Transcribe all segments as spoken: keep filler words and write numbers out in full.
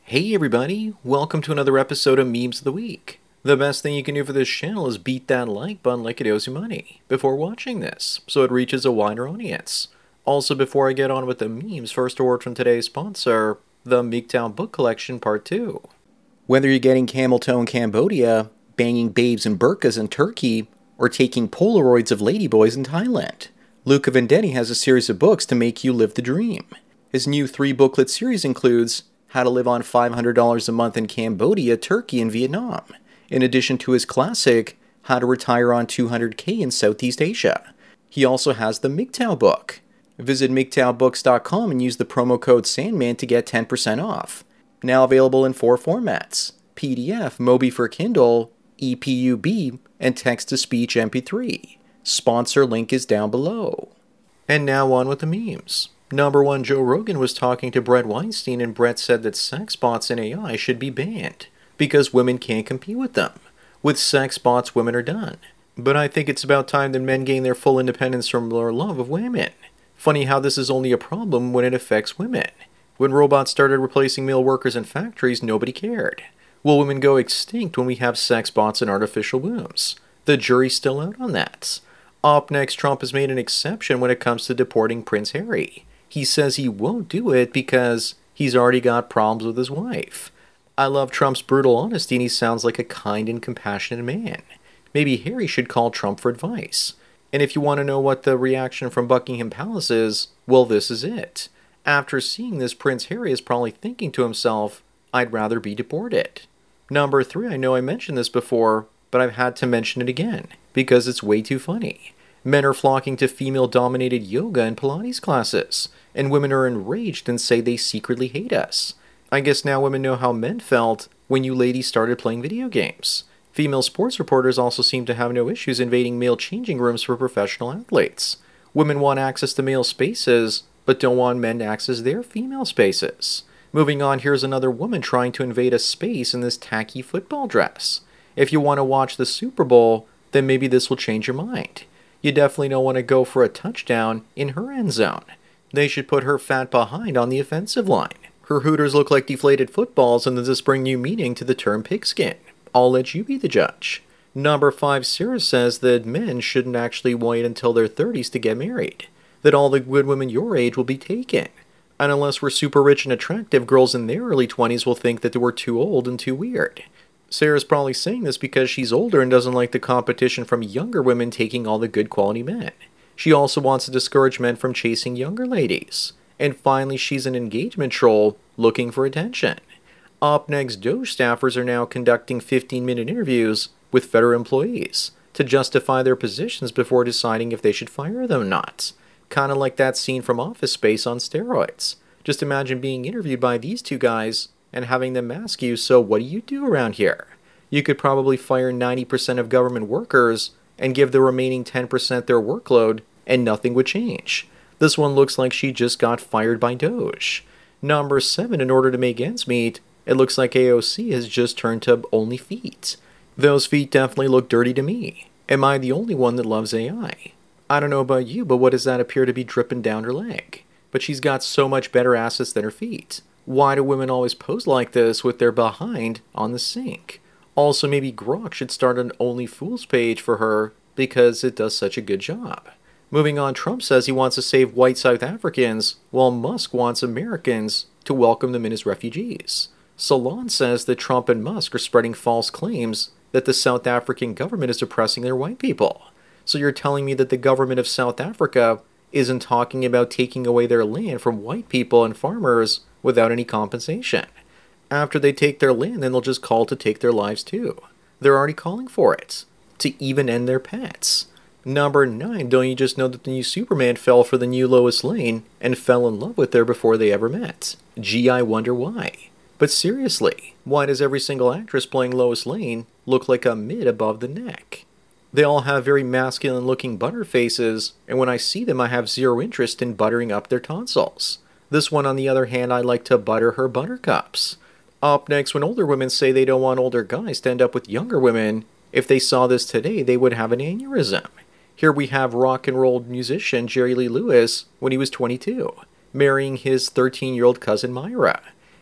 Hey everybody, welcome to another episode of Memes of the Week. The best thing you can do for this channel is beat that like button like it owes you money before watching this, so it reaches a wider audience. Also, before I get on with the memes, first a word from today's sponsor, the M G T O W Book Collection Part two. Whether you're getting camel toe in Cambodia, banging babes in burqas in Turkey, or taking Polaroids of ladyboys in Thailand, Luca Vendetti has a series of books to make you live the dream. His new three-booklet series includes How to Live on five hundred dollars a Month in Cambodia, Turkey, and Vietnam, in addition to his classic, How to Retire on two hundred K in Southeast Asia. He also has the M G T O W book. Visit M G T O W books dot com and use the promo code Sandman to get ten percent off. Now available in four formats: P D F, Mobi for Kindle, E P U B, and text-to-speech M P three. Sponsor link is down below. And now on with the memes. Number one, Joe Rogan was talking to Bret Weinstein, and Bret said that sex bots and A I should be banned because women can't compete with them. With sex bots, women are done. But I think it's about time that men gain their full independence from their love of women. Funny how this is only a problem when it affects women. When robots started replacing male workers in factories, nobody cared. Will women go extinct when we have sex bots and artificial wombs? The jury's still out on that. Up next, Trump has made an exception when it comes to deporting Prince Harry. He says he won't do it because he's already got problems with his wife. I love Trump's brutal honesty, and he sounds like a kind and compassionate man. Maybe Harry should call Trump for advice. And if you want to know what the reaction from Buckingham Palace is, well, this is it. After seeing this, Prince Harry is probably thinking to himself, I'd rather be deported. Number three, I know I mentioned this before, but I've had to mention it again, because it's way too funny. Men are flocking to female-dominated yoga and Pilates classes, and women are enraged and say they secretly hate us. I guess now women know how men felt when you ladies started playing video games. Female sports reporters also seem to have no issues invading male changing rooms for professional athletes. Women want access to male spaces, but don't want men to access their female spaces. Moving on, here's another woman trying to invade a space in this tacky football dress. If you want to watch the Super Bowl, then maybe this will change your mind. You definitely don't want to go for a touchdown in her end zone. They should put her fat behind on the offensive line. Her hooters look like deflated footballs, and does this bring new meaning to the term pigskin? I'll let you be the judge. Number five, Sarah says that men shouldn't actually wait until their thirties to get married. That all the good women your age will be taken. And unless we're super rich and attractive, girls in their early twenties will think that we're too old and too weird. Sarah's probably saying this because she's older and doesn't like the competition from younger women taking all the good quality men. She also wants to discourage men from chasing younger ladies. And finally, she's an engagement troll looking for attention. Up next, Doge staffers are now conducting fifteen-minute interviews with federal employees to justify their positions before deciding if they should fire them or not. Kind of like that scene from Office Space on steroids. Just imagine being interviewed by these two guys and having them ask you, so what do you do around here? You could probably fire ninety percent of government workers and give the remaining ten percent their workload, and nothing would change. This one looks like she just got fired by Doge. Number seven, in order to make ends meet, it looks like A O C has just turned to only feet. Those feet definitely look dirty to me. Am I the only one that loves A I? I don't know about you, but what does that appear to be dripping down her leg? But she's got so much better assets than her feet. Why do women always pose like this with their behind on the sink? Also, maybe Grok should start an Only Fools page for her because it does such a good job. Moving on, Trump says he wants to save white South Africans, while Musk wants Americans to welcome them in as refugees. Salon says that Trump and Musk are spreading false claims that the South African government is oppressing their white people. So you're telling me that the government of South Africa isn't talking about taking away their land from white people and farmers without any compensation? After they take their land, then they'll just call to take their lives too. They're already calling for it, to even end their pets. Number nine, don't you just know that the new Superman fell for the new Lois Lane and fell in love with her before they ever met? Gee, I wonder why. But seriously, why does every single actress playing Lois Lane look like a mid above the neck? They all have very masculine looking butter faces, and when I see them I have zero interest in buttering up their tonsils. This one, on the other hand, I like to butter her buttercups. Up next, when older women say they don't want older guys to end up with younger women, if they saw this today they would have an aneurysm. Here we have rock and roll musician Jerry Lee Lewis when he was twenty-two, marrying his thirteen-year-old cousin Myra.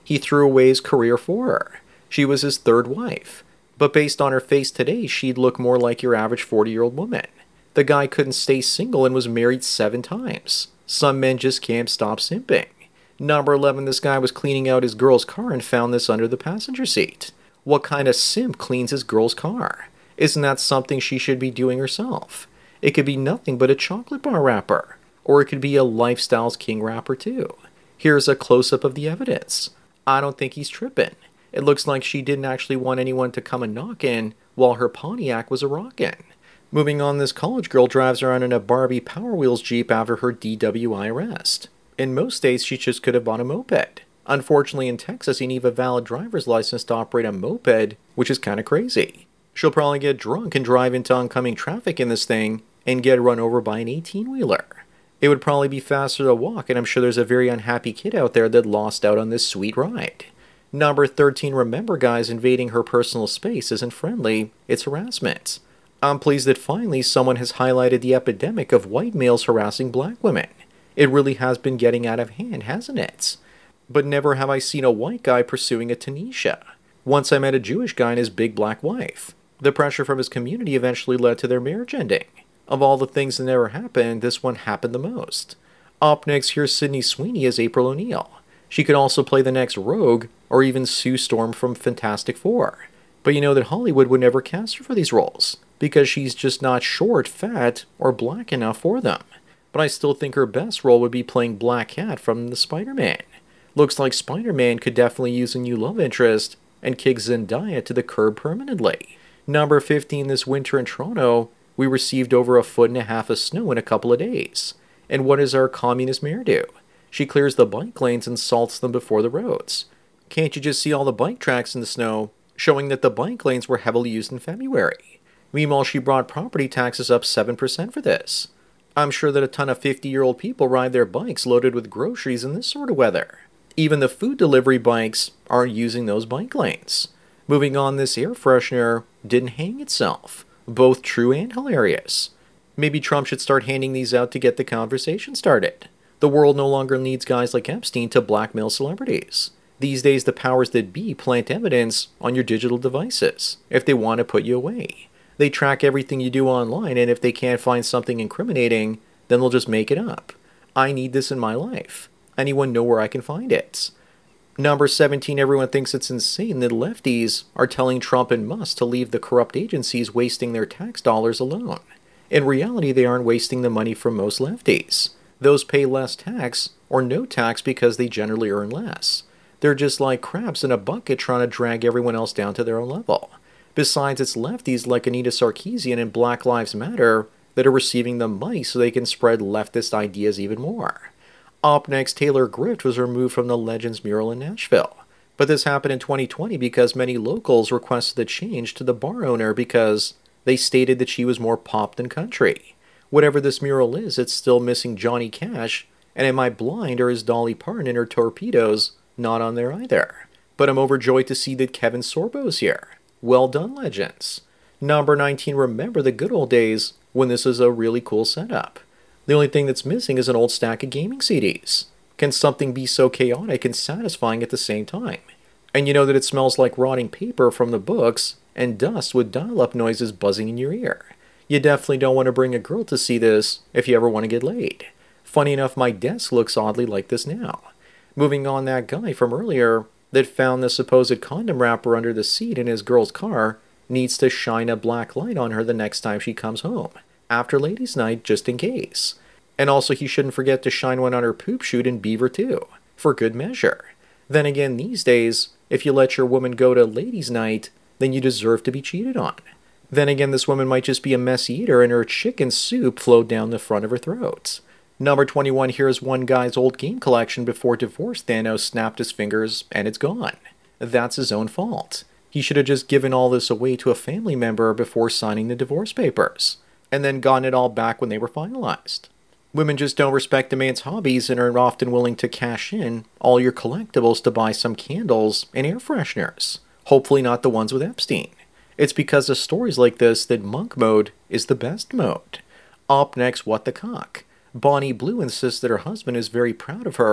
He threw away his career for her. She was his third wife. But based on her face today, she'd look more like your average forty-year-old woman. The guy couldn't stay single and was married seven times. Some men just can't stop simping. Number eleven, this guy was cleaning out his girl's car and found this under the passenger seat. What kind of simp cleans his girl's car? Isn't that something she should be doing herself? It could be nothing but a chocolate bar wrapper. Or it could be a Lifestyles King wrapper too. Here's a close-up of the evidence. I don't think he's tripping. It looks like she didn't actually want anyone to come a knockin' while her Pontiac was a rockin'. Moving on, this college girl drives around in a Barbie Power Wheels Jeep after her D W I arrest. In most states, she just could have bought a moped. Unfortunately, in Texas, you need a valid driver's license to operate a moped, which is kind of crazy. She'll probably get drunk and drive into oncoming traffic in this thing and get run over by an eighteen-wheeler. It would probably be faster to walk, and I'm sure there's a very unhappy kid out there that lost out on this sweet ride. Number thirteen, remember guys, invading her personal space isn't friendly, it's harassment. I'm pleased that finally someone has highlighted the epidemic of white males harassing black women. It really has been getting out of hand, hasn't it? But never have I seen a white guy pursuing a Tanisha. Once I met a Jewish guy and his big black wife. The pressure from his community eventually led to their marriage ending. Of all the things that never happened, this one happened the most. Up next, here's Sydney Sweeney as April O'Neil. She could also play the next Rogue, or even Sue Storm from Fantastic Four. But you know that Hollywood would never cast her for these roles, because she's just not short, fat, or black enough for them. But I still think her best role would be playing Black Cat from the Spider-Man. Looks like Spider-Man could definitely use a new love interest, and kick Zendaya to the curb permanently. Number fifteen, this winter in Toronto, we received over a foot and a half of snow in a couple of days. And what does our communist mayor do? She clears the bike lanes and salts them before the roads. Can't you just see all the bike tracks in the snow, showing that the bike lanes were heavily used in February? Meanwhile, she brought property taxes up seven percent for this. I'm sure that a ton of fifty-year-old people ride their bikes loaded with groceries in this sort of weather. Even the food delivery bikes aren't using those bike lanes. Moving on, this air freshener didn't hang itself. Both true and hilarious. Maybe Trump should start handing these out to get the conversation started. The world no longer needs guys like Epstein to blackmail celebrities. These days, the powers that be plant evidence on your digital devices if they want to put you away. They track everything you do online, and if they can't find something incriminating, then they'll just make it up. I need this in my life. Anyone know where I can find it? Number seventeen, everyone thinks it's insane that lefties are telling Trump and Musk to leave the corrupt agencies wasting their tax dollars alone. In reality, they aren't wasting the money from most lefties. Those pay less tax or no tax because they generally earn less. They're just like crabs in a bucket trying to drag everyone else down to their own level. Besides, it's lefties like Anita Sarkeesian and Black Lives Matter that are receiving the money so they can spread leftist ideas even more. Up next, Taylor Grift was removed from the Legends mural in Nashville. But this happened in twenty twenty because many locals requested a change to the bar owner because they stated that she was more pop than country. Whatever this mural is, it's still missing Johnny Cash, and Am I Blind or is Dolly Parton in her Torpedoes not on there either. But I'm overjoyed to see that Kevin Sorbo's here. Well done, Legends. Number nineteen, remember the good old days when this is a really cool setup. The only thing that's missing is an old stack of gaming C Ds. Can something be so chaotic and satisfying at the same time? And you know that it smells like rotting paper from the books and dust with dial-up noises buzzing in your ear. You definitely don't want to bring a girl to see this if you ever want to get laid. Funny enough, my desk looks oddly like this now. Moving on, that guy from earlier that found the supposed condom wrapper under the seat in his girl's car needs to shine a black light on her the next time she comes home. After ladies' night, just in case. And also, he shouldn't forget to shine one on her poop chute in Beaver too, for good measure. Then again, these days, if you let your woman go to ladies' night, then you deserve to be cheated on. Then again, this woman might just be a messy eater and her chicken soup flowed down the front of her throat. Number twenty-one, here's one guy's old game collection before divorce Thanos snapped his fingers and it's gone. That's his own fault. He should have just given all this away to a family member before signing the divorce papers, and then gotten it all back when they were finalized. Women just don't respect a man's hobbies and are often willing to cash in all your collectibles to buy some candles and air fresheners. Hopefully not the ones with Epstein. It's because of stories like this that monk mode is the best mode. Up next, what the cock? Bonnie Blue insists that her husband is very proud of her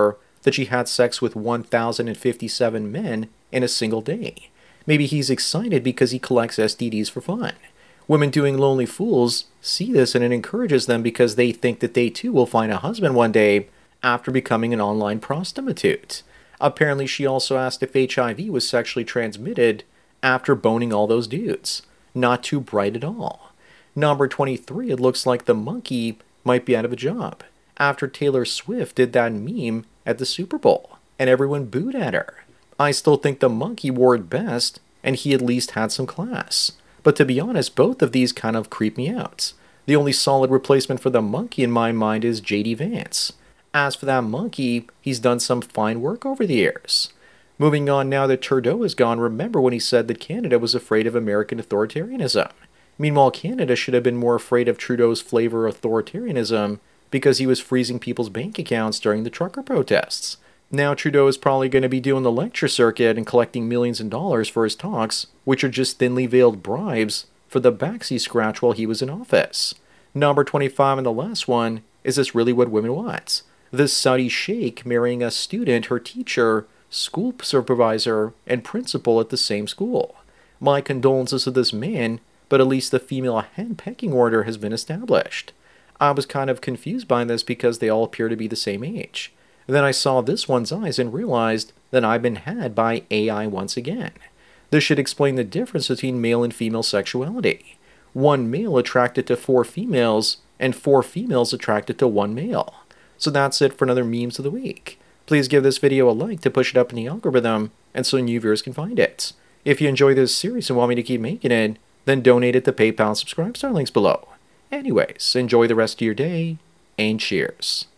that she had sex with one thousand fifty-seven men in a single day. Maybe he's excited because he collects S T Ds for fun. Women doing Lonely Fools see this and it encourages them because they think that they too will find a husband one day after becoming an online prostitute. Apparently she also asked if H I V was sexually transmitted after boning all those dudes. Not too bright at all. Number twenty-three, it looks like the monkey might be out of a job after Taylor Swift did that meme at the Super Bowl and everyone booed at her. I still think the monkey wore it best and he at least had some class. But to be honest, both of these kind of creep me out. The only solid replacement for the monkey in my mind is J D Vance. As for that monkey, he's done some fine work over the years. Moving on now that Trudeau is gone, remember when he said that Canada was afraid of American authoritarianism? Meanwhile, Canada should have been more afraid of Trudeau's flavor of authoritarianism because he was freezing people's bank accounts during the trucker protests. Now Trudeau is probably going to be doing the lecture circuit and collecting millions of dollars for his talks, which are just thinly veiled bribes for the backs he scratched while he was in office. Number twenty-five and the last one, is this really what women want? This Saudi sheikh marrying a student, her teacher, school supervisor, and principal at the same school. My condolences to this man, but at least the female hen pecking order has been established. I was kind of confused by this because they all appear to be the same age. Then I saw this one's eyes and realized that I've been had by A I once again. This should explain the difference between male and female sexuality. One male attracted to four females, and four females attracted to one male. So that's it for another Memes of the Week. Please give this video a like to push it up in the algorithm, and so new viewers can find it. If you enjoy this series and want me to keep making it, then donate it to PayPal and subscribe star links below. Anyways, enjoy the rest of your day, and cheers.